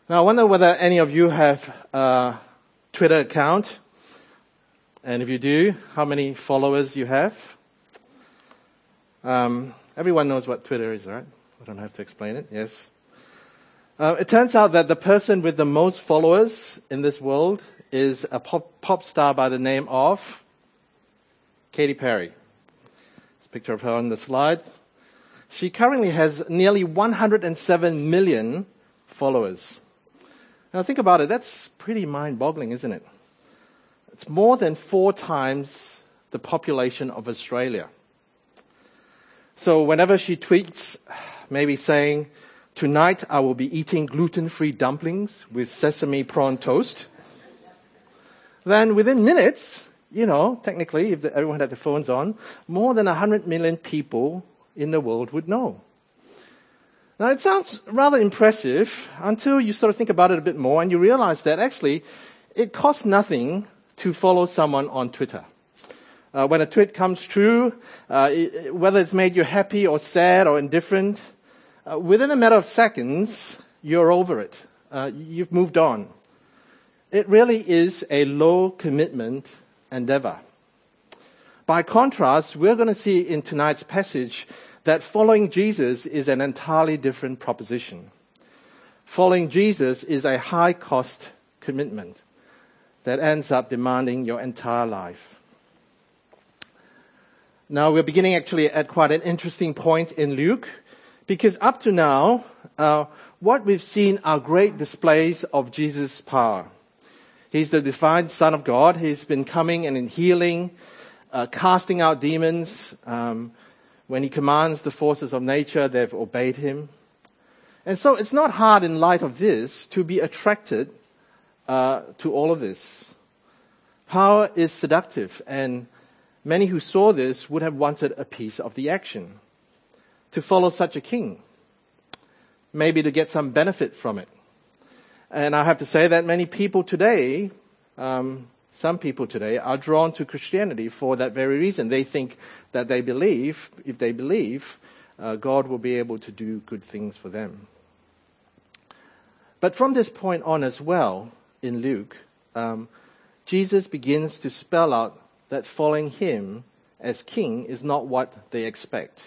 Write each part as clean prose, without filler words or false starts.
Now, I wonder whether any of you have a Twitter account. And if you do, how many followers you have? Everyone knows what Twitter is, right? I don't have to explain it, yes. It turns out that the person with the most followers in this world is a pop star by the name of Katy Perry. There's a picture of her on the slide. She currently has nearly 107 million followers. Now think about it, that's pretty mind-boggling, isn't it? It's more than 4 times the population of Australia. So whenever she tweets, maybe saying, "Tonight I will be eating gluten-free dumplings with sesame prawn toast," then within minutes, technically, if everyone had their phones on, more than 100 million people in the world would know. Now, it sounds rather impressive until you sort of think about it a bit more and you realize that actually it costs nothing to follow someone on Twitter. When a tweet comes true, whether it's made you happy or sad or indifferent, within a matter of seconds, you're over it. You've moved on. It really is a low commitment endeavor. By contrast, we're going to see in tonight's passage that following Jesus is an entirely different proposition. Following Jesus is a high-cost commitment that ends up demanding your entire life. Now, we're beginning actually at quite an interesting point in Luke, because up to now, what we've seen are great displays of Jesus' power. He's the divine Son of God. He's been coming and healing, casting out demons. When he commands the forces of nature, they've obeyed him. And so it's not hard in light of this to be attracted to all of this. Power is seductive, and many who saw this would have wanted a piece of the action. To follow such a king. Maybe to get some benefit from it. And I have to say that many people today, some people today, are drawn to Christianity for that very reason. They think that if they believe, God will be able to do good things for them. But from this point on as well, in Luke, Jesus begins to spell out that following him as king is not what they expect.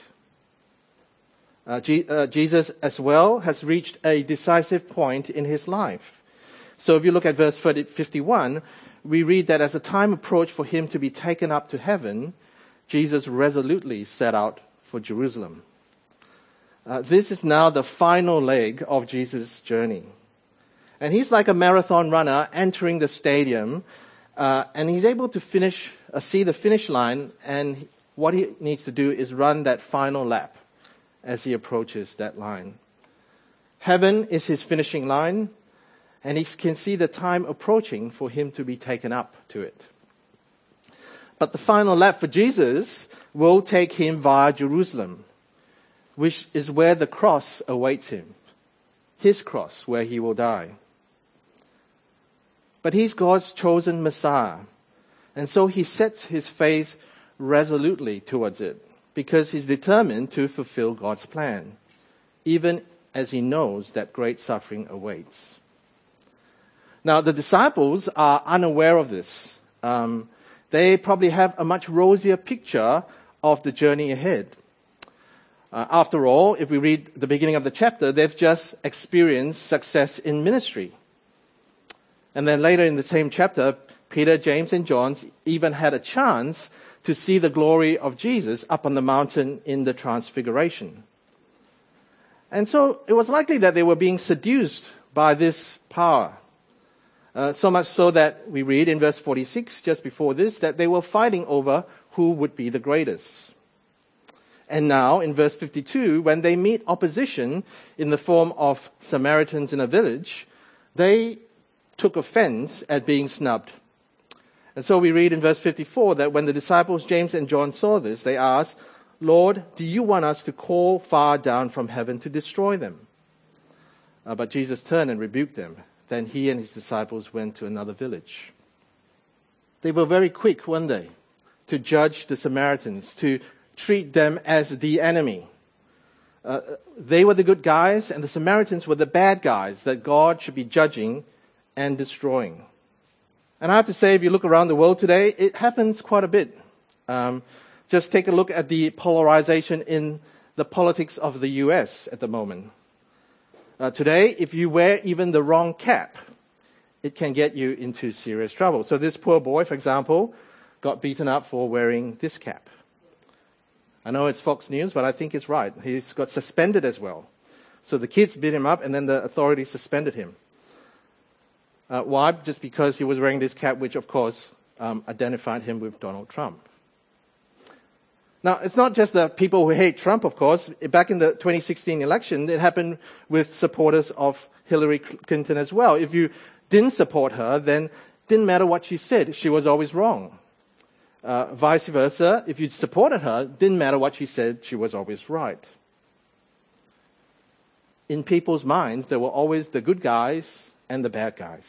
Jesus as well has reached a decisive point in his life. So if you look at verse 51, we read that as the time approached for him to be taken up to heaven, Jesus resolutely set out for Jerusalem. This is now the final leg of Jesus' journey. And he's like a marathon runner entering the stadium, and he's able to see the finish line, and what he needs to do is run that final lap as he approaches that line. Heaven is his finishing line, and he can see the time approaching for him to be taken up to it. But the final lap for Jesus will take him via Jerusalem, which is where the cross awaits him. His cross, where he will die. But he's God's chosen Messiah, and so he sets his face resolutely towards it, because he's determined to fulfill God's plan, even as he knows that great suffering awaits. Now, the disciples are unaware of this. They probably have a much rosier picture of the journey ahead. After all, if we read the beginning of the chapter, they've just experienced success in ministry. And then later in the same chapter, Peter, James, and John even had a chance to see the glory of Jesus up on the mountain in the Transfiguration. And so it was likely that they were being seduced by this power. So much so that we read in verse 46, just before this, that they were fighting over who would be the greatest. And now, in verse 52, when they meet opposition in the form of Samaritans in a village, they took offense at being snubbed. And so we read in verse 54 that when the disciples James and John saw this, they asked, "Lord, do you want us to call fire down from heaven to destroy them?" But Jesus turned and rebuked them. Then he and his disciples went to another village. They were very quick, weren't they, to judge the Samaritans, to treat them as the enemy. They were the good guys, and the Samaritans were the bad guys that God should be judging and destroying. And I have to say, if you look around the world today, it happens quite a bit. Just take a look at the polarization in the politics of the US at the moment. Today, if you wear even the wrong cap, it can get you into serious trouble. So this poor boy, for example, got beaten up for wearing this cap. I know it's Fox News, but I think it's right. He's got suspended as well. So the kids beat him up, and then the authorities suspended him. Why? Just because he was wearing this cap, which, of course, identified him with Donald Trump. Now, it's not just the people who hate Trump, of course. Back in the 2016 election, it happened with supporters of Hillary Clinton as well. If you didn't support her, then didn't matter what she said, she was always wrong. Vice versa, if you supported her, didn't matter what she said, she was always right. In people's minds, there were always the good guys and the bad guys.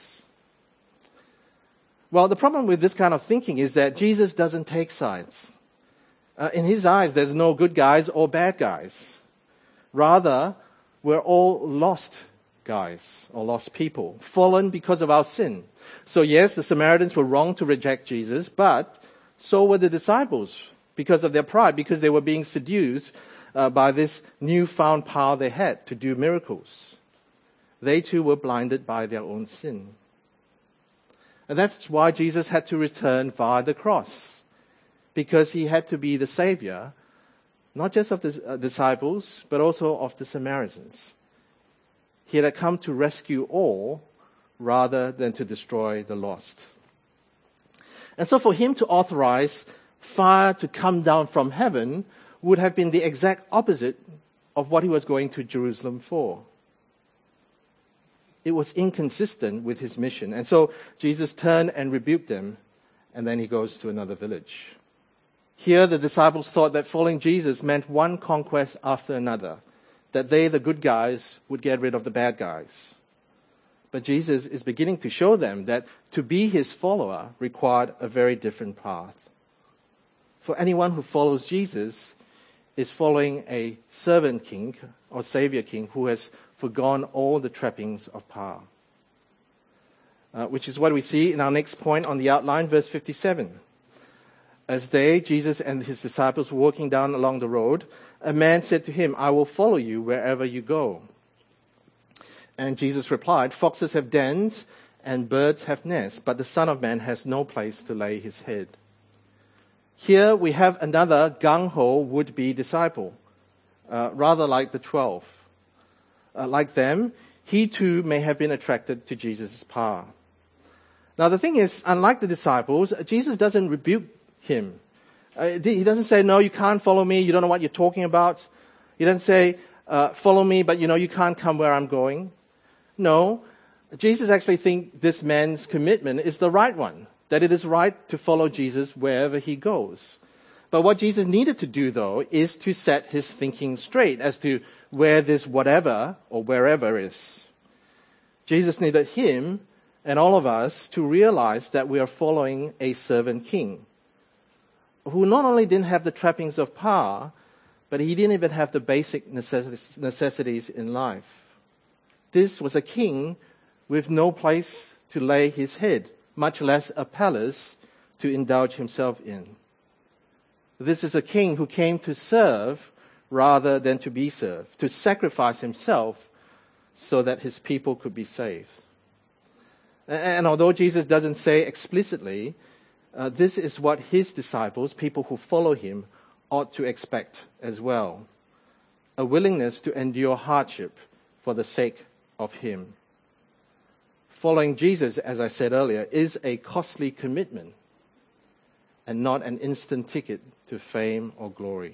Well, the problem with this kind of thinking is that Jesus doesn't take sides. In his eyes, there's no good guys or bad guys. Rather, we're all lost guys or lost people, fallen because of our sin. So yes, the Samaritans were wrong to reject Jesus, but so were the disciples because of their pride, because they were being seduced by this newfound power they had to do miracles. They too were blinded by their own sin. And that's why Jesus had to return via the cross, because he had to be the Savior, not just of the disciples, but also of the Samaritans. He had come to rescue all rather than to destroy the lost. And so for him to authorize fire to come down from heaven would have been the exact opposite of what he was going to Jerusalem for. It was inconsistent with his mission. And so Jesus turned and rebuked them, and then he goes to another village. Here the disciples thought that following Jesus meant one conquest after another, that they, the good guys, would get rid of the bad guys. But Jesus is beginning to show them that to be his follower required a very different path. For anyone who follows Jesus is following a servant king or savior king who has forgone all the trappings of power. Which is what we see in our next point on the outline, verse 57. As they, Jesus and his disciples, were walking down along the road, a man said to him, "I will follow you wherever you go." And Jesus replied, "Foxes have dens and birds have nests, but the Son of Man has no place to lay his head." Here we have another gung-ho would-be disciple, rather like the 12. Like them, he too may have been attracted to Jesus' power. Now the thing is, unlike the disciples, Jesus doesn't rebuke him. He doesn't say, "No, you can't follow me, you don't know what you're talking about." He doesn't say, "Follow me, but you can't come where I'm going." No, Jesus actually thinks this man's commitment is the right one, that it is right to follow Jesus wherever he goes. But what Jesus needed to do, though, is to set his thinking straight as to where this whatever or wherever is. Jesus needed him and all of us to realize that we are following a servant king who not only didn't have the trappings of power, but he didn't even have the basic necessities in life. This was a king with no place to lay his head, much less a palace to indulge himself in. This is a king who came to serve rather than to be served, to sacrifice himself so that his people could be saved. And although Jesus doesn't say explicitly, this is what his disciples, people who follow him, ought to expect as well. A willingness to endure hardship for the sake of him. Following Jesus, as I said earlier, is a costly commitment and not an instant ticket to fame or glory.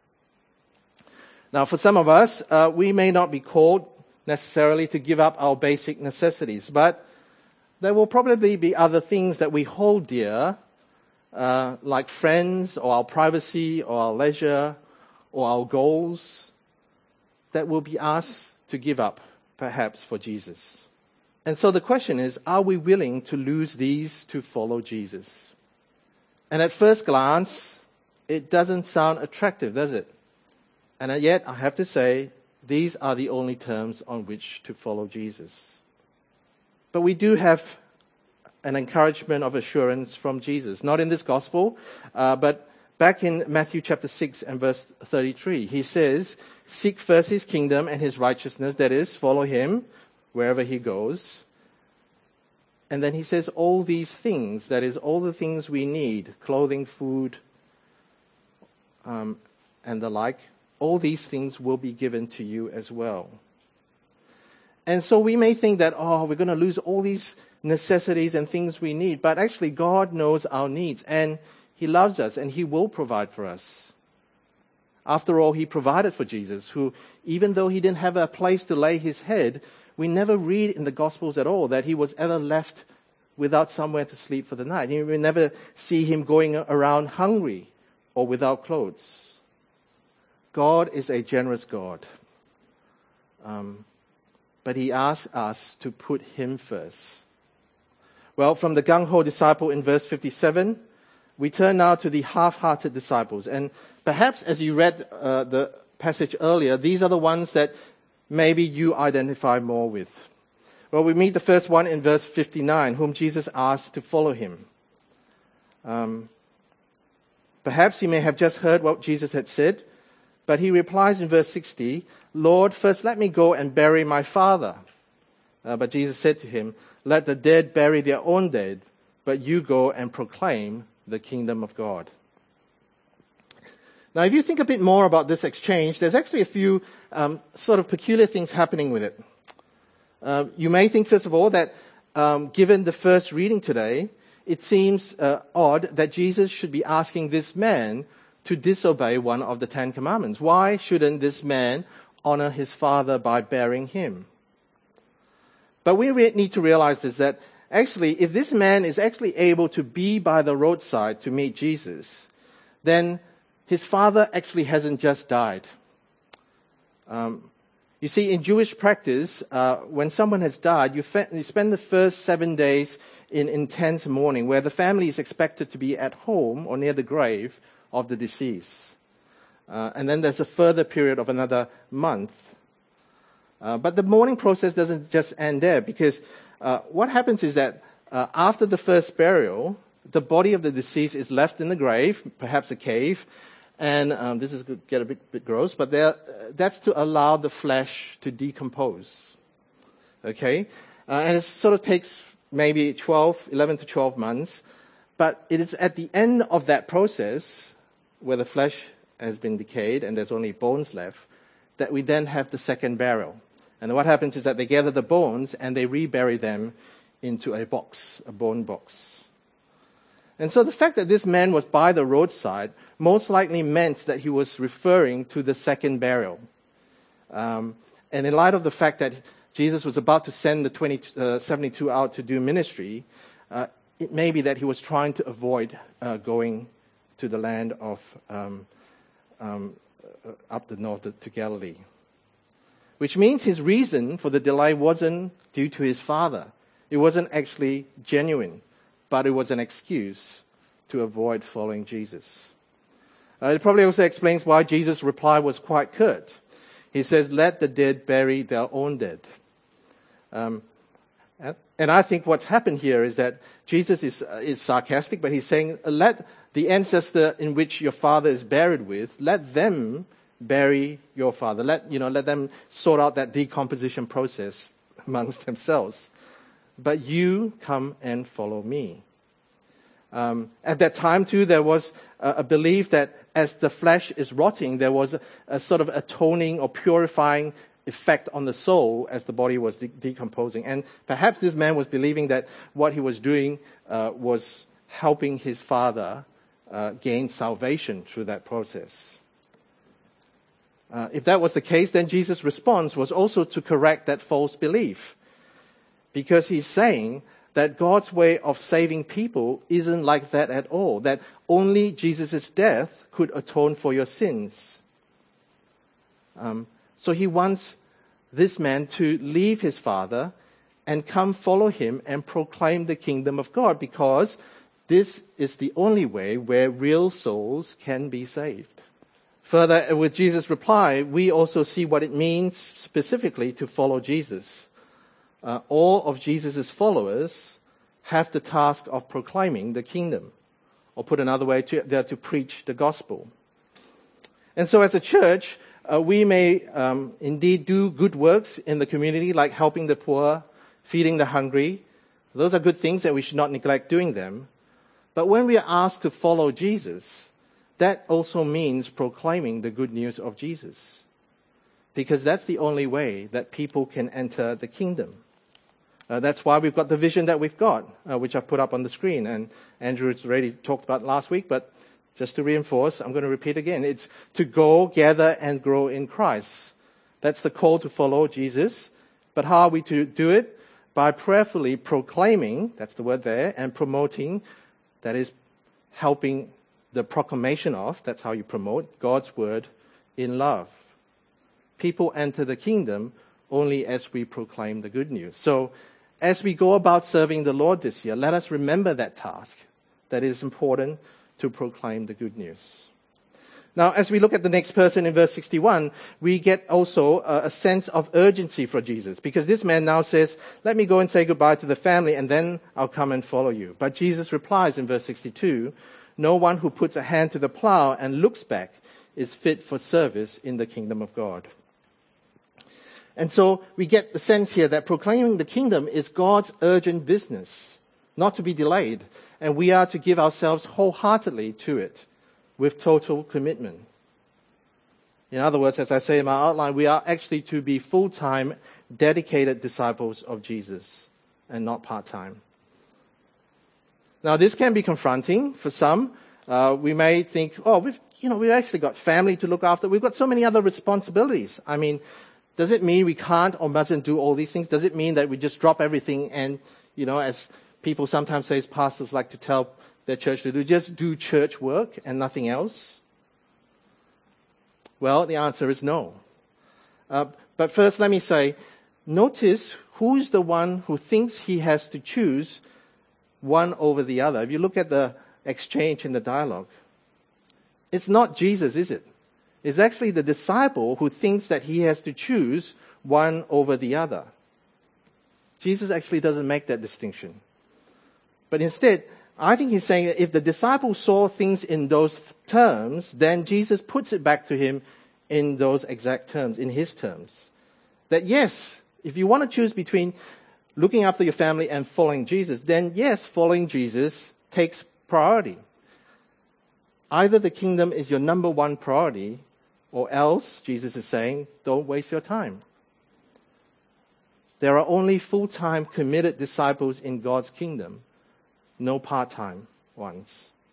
Now, for some of us, we may not be called necessarily to give up our basic necessities, but there will probably be other things that we hold dear, like friends or our privacy or our leisure or our goals, that will be asked to give up, perhaps for Jesus. And so the question is, are we willing to lose these to follow Jesus? And at first glance, it doesn't sound attractive, does it? And yet, I have to say, these are the only terms on which to follow Jesus. But we do have an encouragement of assurance from Jesus. Not in this gospel, but back in Matthew chapter 6 and verse 33. He says, seek first his kingdom and his righteousness, that is, follow him wherever he goes. And then he says, all these things, that is, all the things we need, clothing, food, and the like, all these things will be given to you as well. And so we may think that, we're going to lose all these necessities and things we need. But actually, God knows our needs, and he loves us, and he will provide for us. After all, he provided for Jesus, who, even though he didn't have a place to lay his head, we never read in the Gospels at all that he was ever left without somewhere to sleep for the night. We never see him going around hungry or without clothes. God is a generous God. But he asks us to put him first. Well, from the gung-ho disciple in verse 57, we turn now to the half-hearted disciples. And perhaps as you read the passage earlier, these are the ones that maybe you identify more with. Well, we meet the first one in verse 59, whom Jesus asked to follow him. Perhaps he may have just heard what Jesus had said, but he replies in verse 60, Lord, first let me go and bury my father. But Jesus said to him, let the dead bury their own dead, but you go and proclaim the kingdom of God. Now, if you think a bit more about this exchange, there's actually a few sort of peculiar things happening with it. You may think, first of all, that given the first reading today, it seems odd that Jesus should be asking this man to disobey one of the 10 commandments. Why shouldn't this man honor his father by burying him? But we need to realize this, that actually, if this man is actually able to be by the roadside to meet Jesus, then his father actually hasn't just died. You see, in Jewish practice, when someone has died, you spend the first 7 days in intense mourning, where the family is expected to be at home or near the grave of the deceased. And then there's a further period of another month. But the mourning process doesn't just end there, because what happens is that after the first burial, the body of the deceased is left in the grave, perhaps a cave, and this is going to get a bit gross, but that's to allow the flesh to decompose. Okay? And it sort of takes maybe 11 to 12 months, but it is at the end of that process, where the flesh has been decayed and there's only bones left, that we then have the second burial. And what happens is that they gather the bones and they rebury them into a box, a bone box. And so the fact that this man was by the roadside most likely meant that he was referring to the second burial. And in light of the fact that Jesus was about to send the 72 out to do ministry, it may be that he was trying to avoid going to the land of up the north to Galilee. Which means his reason for the delay wasn't due to his father. It wasn't actually genuine, but it was an excuse to avoid following Jesus. It probably also explains why Jesus' reply was quite curt. He says, let the dead bury their own dead. And I think what's happened here is that Jesus is sarcastic, but he's saying, let the ancestor in which your father is buried with, let them bury your father. Let them sort out that decomposition process amongst themselves. But you come and follow me. At that time too, there was a belief that as the flesh is rotting, there was a sort of atoning or purifying effect on the soul as the body was decomposing. And perhaps this man was believing that what he was doing was helping his father gain salvation through that process. If that was the case, then Jesus' response was also to correct that false belief. Because he's saying that God's way of saving people isn't like that at all. That only Jesus' death could atone for your sins. So he wants this man to leave his father and come follow him and proclaim the kingdom of God, because this is the only way where real souls can be saved. Further, with Jesus' reply, we also see what it means specifically to follow Jesus. All of Jesus' followers have the task of proclaiming the kingdom, or put another way, they're to preach the gospel. And so as a church, we may indeed do good works in the community, like helping the poor, feeding the hungry. Those are good things that we should not neglect doing them. But when we are asked to follow Jesus, that also means proclaiming the good news of Jesus. Because that's the only way that people can enter the kingdom. That's why we've got the vision that we've got, which I've put up on the screen. And Andrew has already talked about last week, but just to reinforce, I'm going to repeat again. It's to go, gather, and grow in Christ. That's the call to follow Jesus. But how are we to do it? By prayerfully proclaiming, that's the word there, and promoting, that is helping the proclamation of, that's how you promote, God's word in love. People enter the kingdom only as we proclaim the good news. So, as we go about serving the Lord this year, let us remember that task, that it is important to proclaim the good news. Now, as we look at the next person in verse 61, we get also a sense of urgency for Jesus, because this man now says, let me go and say goodbye to the family and then I'll come and follow you. But Jesus replies in verse 62, no one who puts a hand to the plow and looks back is fit for service in the kingdom of God. And so we get the sense here that proclaiming the kingdom is God's urgent business, not to be delayed. And we are to give ourselves wholeheartedly to it with total commitment. In other words, as I say in my outline, we are actually to be full-time, dedicated disciples of Jesus and not part-time. Now, this can be confronting for some. We may think, we've actually got family to look after. We've got so many other responsibilities. I mean, does it mean we can't or mustn't do all these things? Does it mean that we just drop everything and, as people sometimes say, as pastors like to tell their church to do, just do church work and nothing else? Well, the answer is no. But first, let me say, notice who is the one who thinks he has to choose one over the other. If you look at the exchange in the dialogue, it's not Jesus, is it? It's actually the disciple who thinks that he has to choose one over the other. Jesus actually doesn't make that distinction. But instead, I think he's saying that if the disciple saw things in those terms, then Jesus puts it back to him in those exact terms, in his terms. That yes, if you want to choose between looking after your family and following Jesus, then yes, following Jesus takes priority. Either the kingdom is your number one priority, or else, Jesus is saying, don't waste your time. There are only full-time committed disciples in God's kingdom, no part-time ones.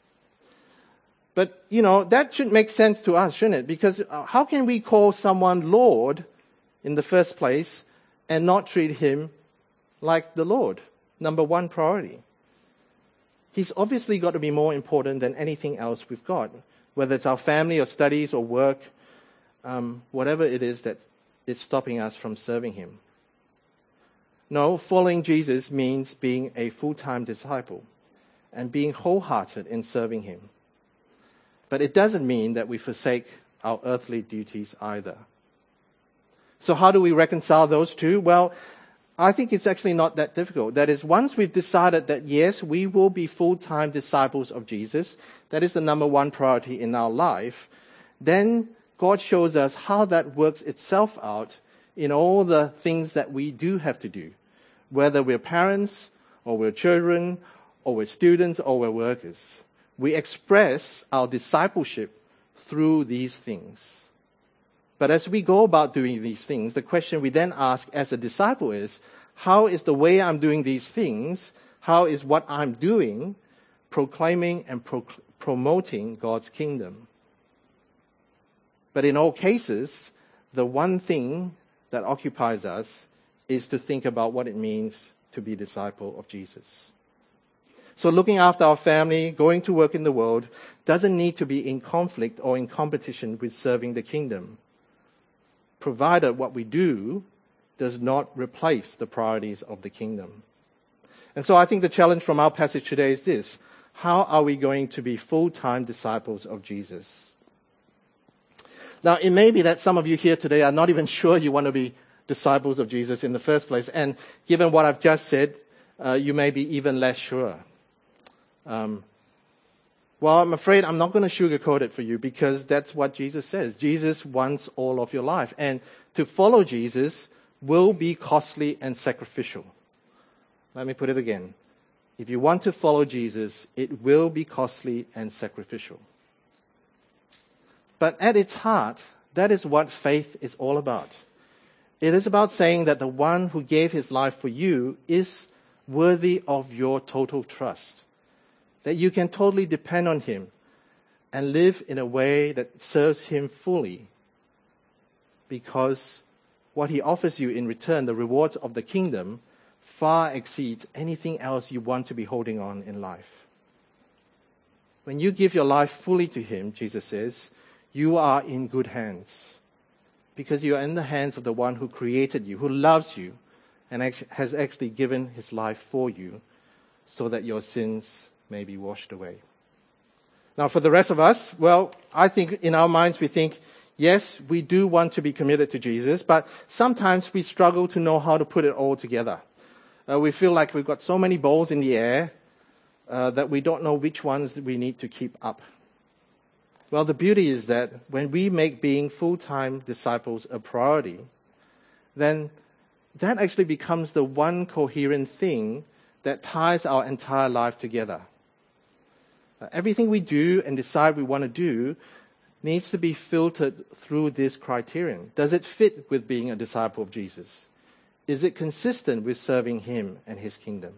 But, that should make sense to us, shouldn't it? Because how can we call someone Lord in the first place and not treat him like the Lord, number one priority? He's obviously got to be more important than anything else we've got, whether it's our family or studies or work, whatever it is that is stopping us from serving him. No, following Jesus means being a full-time disciple and being wholehearted in serving him. But it doesn't mean that we forsake our earthly duties either. So how do we reconcile those two? Well, I think it's actually not that difficult. That is, once we've decided that yes, we will be full-time disciples of Jesus, that is the number one priority in our life, then God shows us how that works itself out in all the things that we do have to do, whether we're parents or we're children or we're students or we're workers. We express our discipleship through these things. But as we go about doing these things, the question we then ask as a disciple is, how is the way I'm doing these things, how is what I'm doing proclaiming and promoting God's kingdom? But in all cases, the one thing that occupies us is to think about what it means to be a disciple of Jesus. So looking after our family, going to work in the world, doesn't need to be in conflict or in competition with serving the kingdom, provided what we do does not replace the priorities of the kingdom. And so I think the challenge from our passage today is this: how are we going to be full-time disciples of Jesus? Now, it may be that some of you here today are not even sure you want to be disciples of Jesus in the first place. And given what I've just said, you may be even less sure. Well, I'm afraid I'm not going to sugarcoat it for you, because that's what Jesus says. Jesus wants all of your life. And to follow Jesus will be costly and sacrificial. Let me put it again. If you want to follow Jesus, it will be costly and sacrificial. But at its heart, that is what faith is all about. It is about saying that the one who gave his life for you is worthy of your total trust. That you can totally depend on him and live in a way that serves him fully, because what he offers you in return, the rewards of the kingdom, far exceeds anything else you want to be holding on in life. When you give your life fully to him, Jesus says, you are in good hands, because you are in the hands of the one who created you, who loves you, and has actually given his life for you so that your sins may be washed away. Now, for the rest of us, well, I think in our minds we think, yes, we do want to be committed to Jesus, but sometimes we struggle to know how to put it all together. We feel like we've got so many balls in the air that we don't know which ones we need to keep up. Well, the beauty is that when we make being full-time disciples a priority, then that actually becomes the one coherent thing that ties our entire life together. Everything we do and decide we want to do needs to be filtered through this criterion. Does it fit with being a disciple of Jesus? Is it consistent with serving him and his kingdom?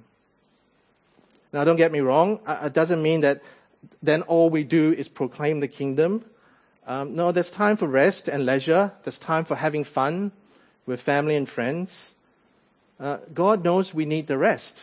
Now, don't get me wrong. It doesn't mean that then all we do is proclaim the kingdom. No, there's time for rest and leisure. There's time for having fun with family and friends. God knows we need the rest.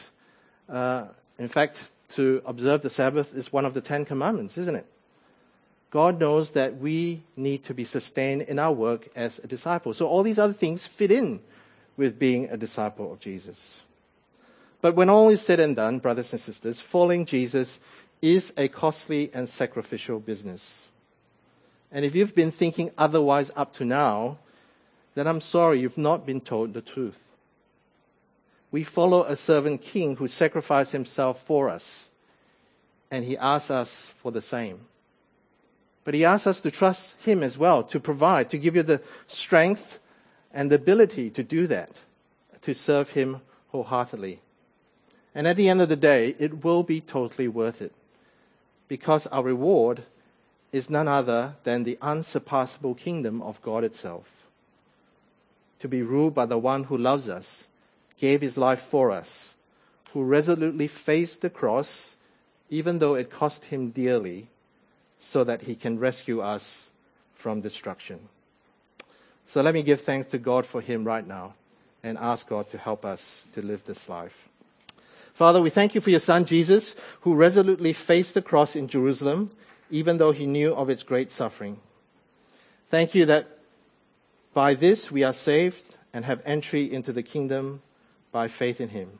In fact, to observe the Sabbath is one of the 10 commandments, isn't it? God knows that we need to be sustained in our work as a disciple. So all these other things fit in with being a disciple of Jesus. But when all is said and done, brothers and sisters, following Jesus is a costly and sacrificial business. And if you've been thinking otherwise up to now, then I'm sorry, you've not been told the truth. We follow a servant king who sacrificed himself for us, and he asks us for the same. But he asks us to trust him as well, to provide, to give you the strength and the ability to do that, to serve him wholeheartedly. And at the end of the day, it will be totally worth it, because our reward is none other than the unsurpassable kingdom of God itself, to be ruled by the one who loves us, gave his life for us, who resolutely faced the cross, even though it cost him dearly, so that he can rescue us from destruction. So let me give thanks to God for him right now and ask God to help us to live this life. Father, we thank you for your son Jesus, who resolutely faced the cross in Jerusalem, even though he knew of its great suffering. Thank you that by this we are saved and have entry into the kingdom by faith in him.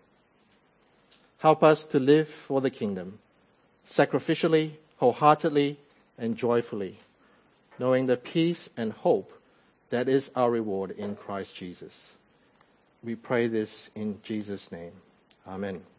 Help us to live for the kingdom, sacrificially, wholeheartedly, and joyfully, knowing the peace and hope that is our reward in Christ Jesus. We pray this in Jesus' name. Amen.